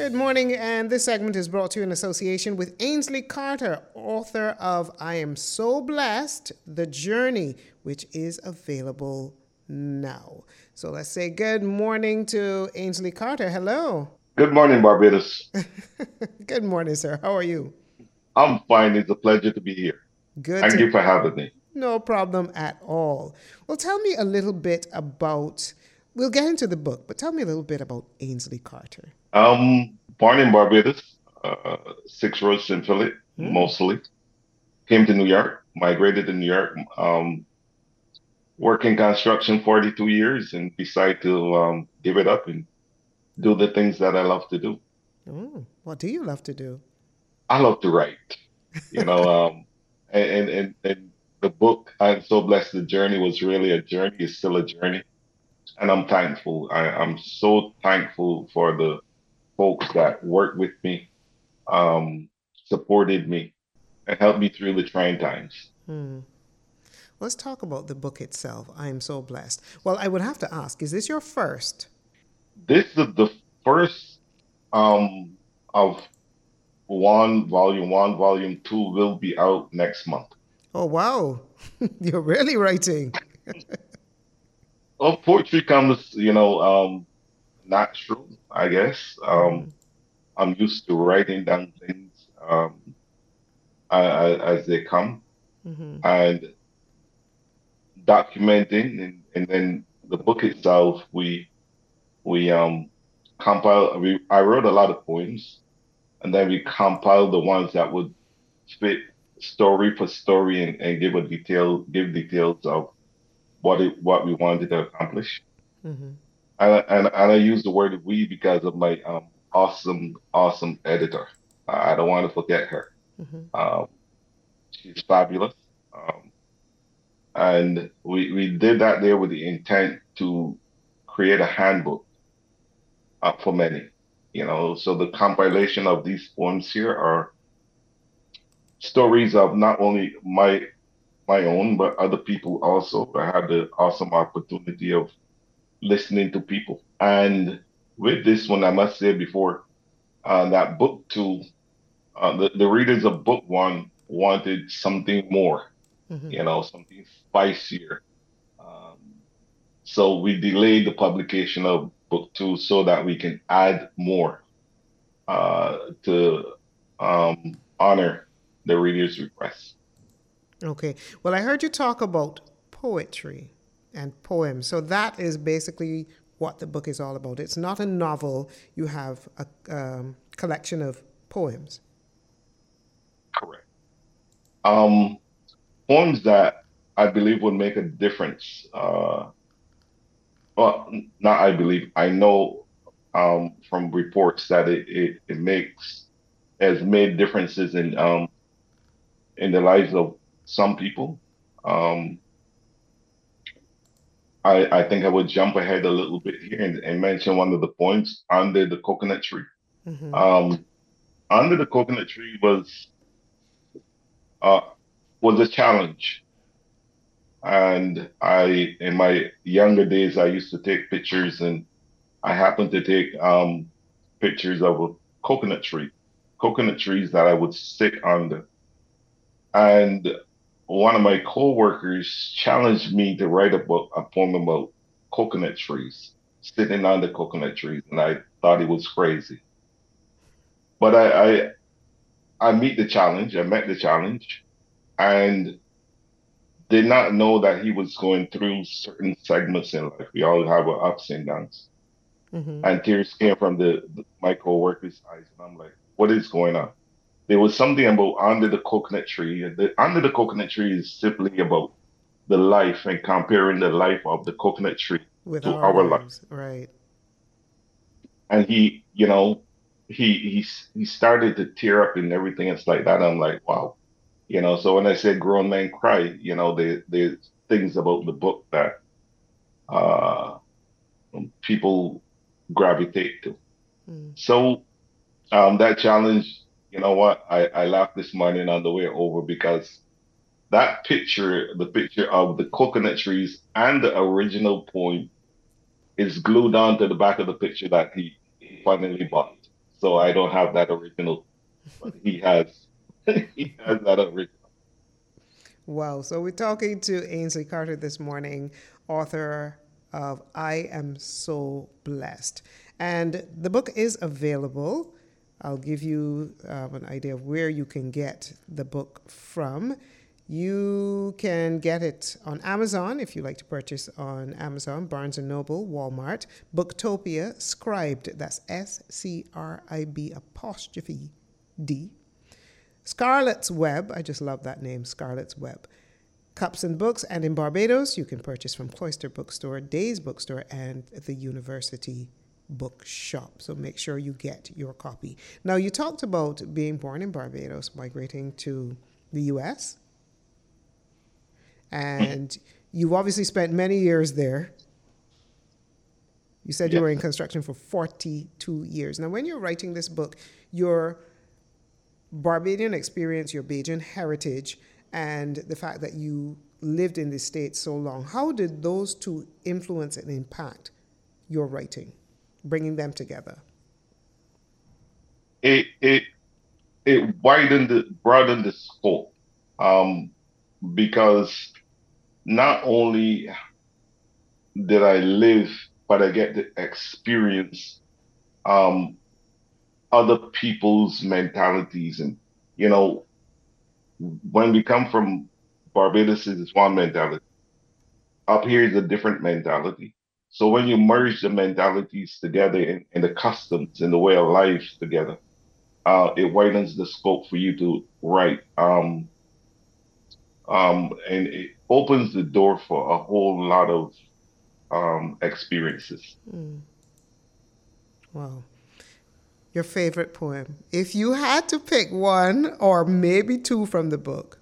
Good morning, and this segment is brought to you in association with Ainsley Carter, author of I Am So Blessed, The Journey, which is available now. So let's say good morning to Ainsley Carter. Hello. Good morning, Barbados. Good morning, sir. How are you? I'm fine. It's a pleasure to be here. Good Thank to you for having me. No problem at all. Well, tell me a little bit about, we'll get into the book, but tell me a little bit about Ainsley Carter. Born in Barbados, Six Roads in Philly, Mm. mostly. Came to New York, migrated to New York, worked in construction 42 years and decided to give it up and do the things that I love to do. Oh, what do you love to do? I love to write, you know, and the book, I'm So Blessed, the Journey was really a journey. It's still a journey. And I'm thankful. I'm so thankful for the folks that worked with me, um, supported me, and helped me through the trying times. Hmm. Let's talk about the book itself. I am so blessed. Well, I would have to ask, is this your first? This is the first of one, volume two will be out next month. Oh, wow. You're really writing. Well, poetry comes, natural, I guess. I'm used to writing down things as they come and documenting, and then the book itself, we compile. I wrote a lot of poems, and then we compiled the ones that would fit story for story and give details of what we wanted to accomplish. And I use the word we because of my awesome editor. I don't want to forget her. Um, she's fabulous. Um, and we did that there with the intent to create a handbook for many. So the compilation of these poems here are stories of not only my own but other people also. I had the awesome opportunity of listening to people, and with this one, I must say before that book two, the readers of book one wanted something more, something spicier. Um, so we delayed the publication of book two so that we can add more to honor the reader's request. Okay. Well, I heard you talk about poetry and poems. So that is basically what the book is all about. It's not a novel, you have a collection of poems. Correct. Um, Poems that I believe would make a difference. Not I believe, I know from reports that it has made differences in the lives of some people. Um, I think I would jump ahead a little bit here and mention one of the poems, Under the Coconut Tree. Um, Under the Coconut Tree uh, was a challenge. And in my younger days, I used to take pictures, and I happened to take pictures of a coconut trees that I would sit under. And one of my coworkers challenged me to write a poem about coconut trees, sitting under coconut trees, and I thought he was crazy. But I meet the challenge. I met the challenge, and did not know that he was going through certain segments in life. We all have our ups and downs. And tears came from my co-worker's eyes, and I'm like, what is going on? There was something about under the coconut tree. Under the coconut tree is simply about the life and comparing the life of the coconut tree With to our our life. lives, right? And he started to tear up and everything. It's like that. I'm like, wow. So when I said grown men cry, there's things about the book that uh people gravitate to. So that challenge, you know what? I laughed this morning on the way over because that picture, the picture of the coconut trees and the original poem is glued onto the back of the picture that he finally bought. so I don't have that original, but he has he has that original. Wow. So we're talking to Ainsley Carter this morning, author of I Am So Blessed. And the book is available. I'll give you an idea of where you can get the book from. You can get it on Amazon if you like to purchase on Amazon, Barnes and Noble, Walmart, Booktopia, Scribed, that's SCRIB apostrophe D. Scarlet's Web, I just love that name, Scarlet's Web. Cups and Books, and in Barbados, you can purchase from Cloister Bookstore, Days Bookstore, and the University Bookshop. So make sure you get your copy. Now, you talked about being born in Barbados, migrating to the U.S., and you've obviously spent many years there. You said you Yes. were in construction for 42 years. Now, when you're writing this book, your Barbadian experience, your Bajan heritage, and the fact that you lived in the States so long, how did those two influence and impact your writing, bringing them together? It it it broadened the scope, um, because not only did I live, but I get to experience um other people's mentalities. And you know, when we come from Barbados, it's one mentality. Up here is a different mentality. So when you merge the mentalities together and the customs and the way of life together, it widens the scope for you to write. And it opens the door for a whole lot of experiences. Wow. Your favorite poem. If you had to pick one or maybe two from the book.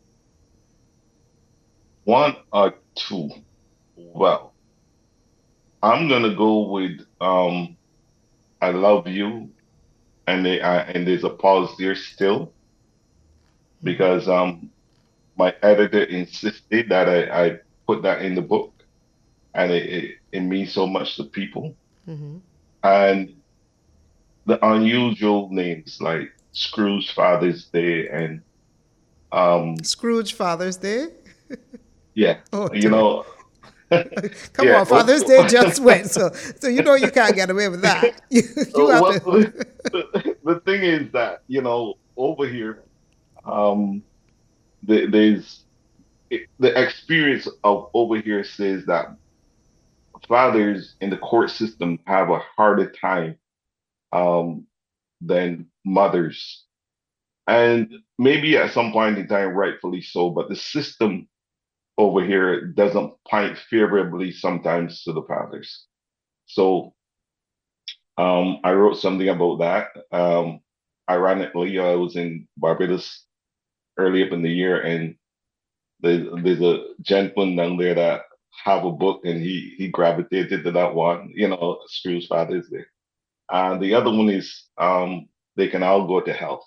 One or two. Well, I'm gonna go with "I Love You," and there's a pause there still because my editor insisted that I put that in the book, and it means so much to people. And the unusual names like Scrooge Father's Day and um Scrooge Father's Day. yeah, Oh you dear. know, Come yeah. on, Father's Day just went. So you know you can't get away with that. You have Well, to. the thing is that, over here, um, there's the experience of over here says that fathers in the court system have a harder time um, than mothers. And maybe at some point in time, rightfully so, but the system over here doesn't point favorably sometimes to the fathers. So I wrote something about that. Ironically, I was in Barbados early up in the year, and there's a gentleman down there that have a book, and he gravitated to that one. Screw's Father is there, and the other one is They Can All Go to Hell.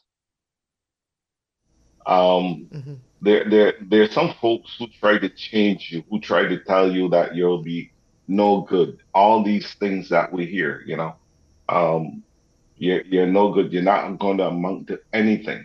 Um, there's some folks who try to change you, who try to tell you that you'll be no good. All these things that we hear, um, you're no good. You're not going to amount to anything.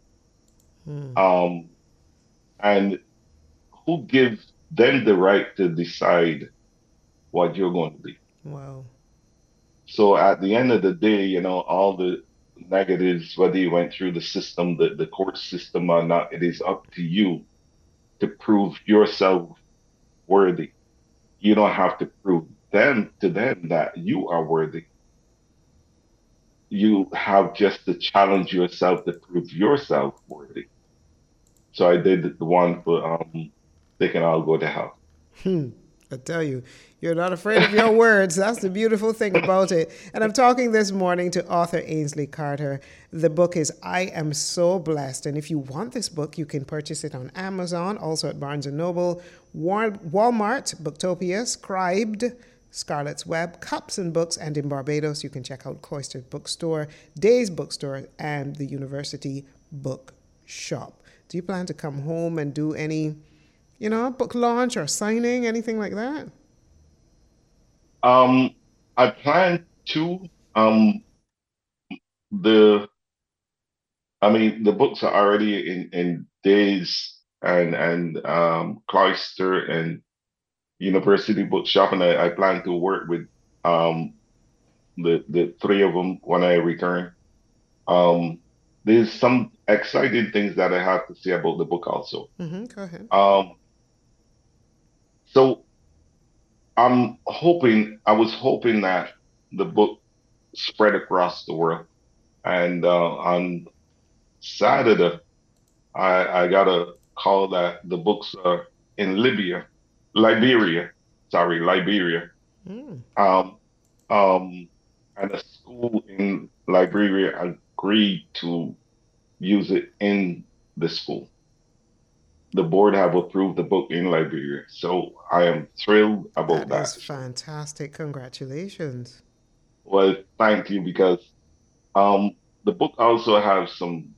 Um, and who gives them the right to decide what you're going to be? Wow. So at the end of the day, all the negatives, whether you went through the system, the court system or not, it is up to you to prove yourself worthy. You don't have to prove them to them that you are worthy. You have just to challenge yourself to prove yourself worthy. So I did the one for They Can All Go to Hell. I tell you, you're not afraid of your words. That's the beautiful thing about it. And I'm talking this morning to author Ainsley Carter. The book is I Am So Blessed. And if you want this book, you can purchase it on Amazon, also at Barnes& and Noble, Walmart, Booktopia, Scribed, Scarlet's Web, Cups and Books, and in Barbados, you can check out Cloister Bookstore, Days Bookstore, and the University Bookshop. Do you plan to come home and do any book launch or signing, anything like that? Um, I plan to. Um, the I mean, the books are already in Days and Cloister and University Bookshop, and I plan to work with um the three of them when I return. Um, there's some exciting things that I have to say about the book also. Go ahead. Um, so I was hoping that the book spread across the world, and on Saturday, I got a call that the books are in Liberia, sorry, Liberia. Mm. Um, um, and a school in Liberia agreed to use it in the school. The board have approved the book in Liberia, so I am thrilled about That that is as well. fantastic. Congratulations. Well, thank you because um, the book also has some,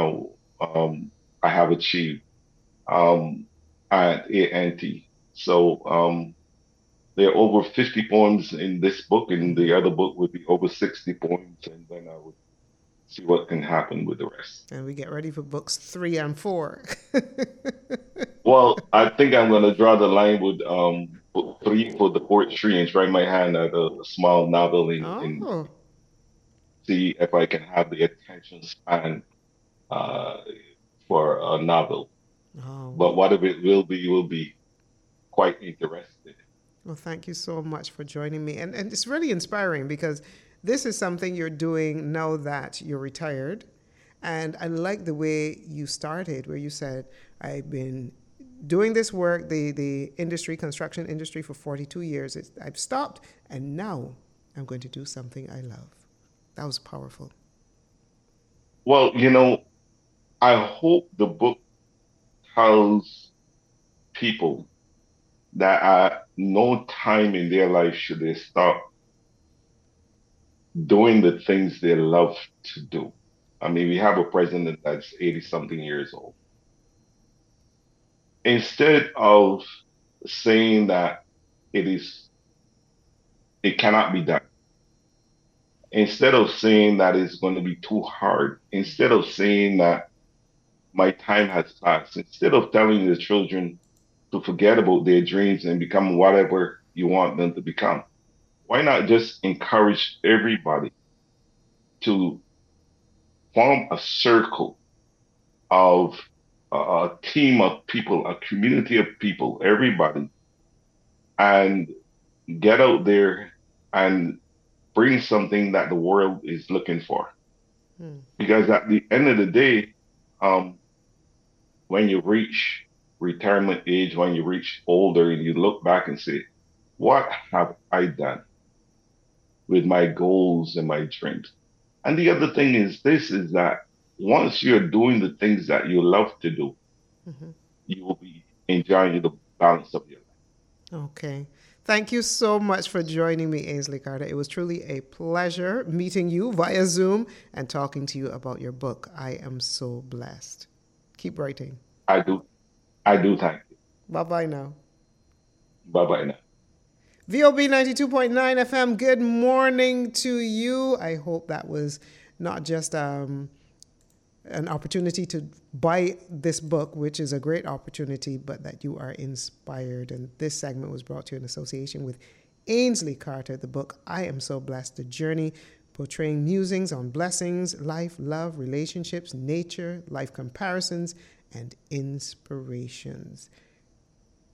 I have achieved um, at ANT. So there are over 50 poems in this book, and the other book would be over 60 poems, and then I would see what can happen with the rest. And we get ready for books 3 and 4. Well, I think I'm gonna draw the line with book three for the poetry and try my hand at a small novel and Oh, see if I can have the attention span uh, for a novel. oh, But whatever it will be quite interesting. well, thank you so much for joining me. And it's really inspiring because this is something you're doing now that you're retired. And I like the way you started, where you said, I've been doing this work, the industry, construction industry, for 42 years. I've stopped, and now I'm going to do something I love. That was powerful. Well, I hope the book tells people that at no time in their life should they stop doing the things they love to do. I mean, we have a president that's 80 something years old. Instead of saying that it is, it cannot be done, instead of saying that it's going to be too hard, instead of saying that my time has passed, instead of telling the children to forget about their dreams and become whatever you want them to become, why not just encourage everybody to form a circle of a team of people, a community of people, everybody, and get out there and bring something that the world is looking for. Hmm. Because at the end of the day, um, when you reach retirement age, when you reach older, and you look back and say, what have I done with my goals and my dreams? And the other thing is this is that once you're doing the things that you love to do, Mm-hmm. you will be enjoying the balance of your life. Okay. Thank you so much for joining me, Ainsley Carter. It was truly a pleasure meeting you via Zoom and talking to you about your book. I am so blessed. Keep writing. I do, I do thank you. Bye bye now. Bye bye now. VOB 92.9 FM, good morning to you. I hope that was not just an opportunity to buy this book, which is a great opportunity, but that you are inspired. And this segment was brought to you in association with Ainsley Carter, the book I Am So Blessed, The Journey, portraying musings on blessings, life, love, relationships, nature, life comparisons, and inspirations.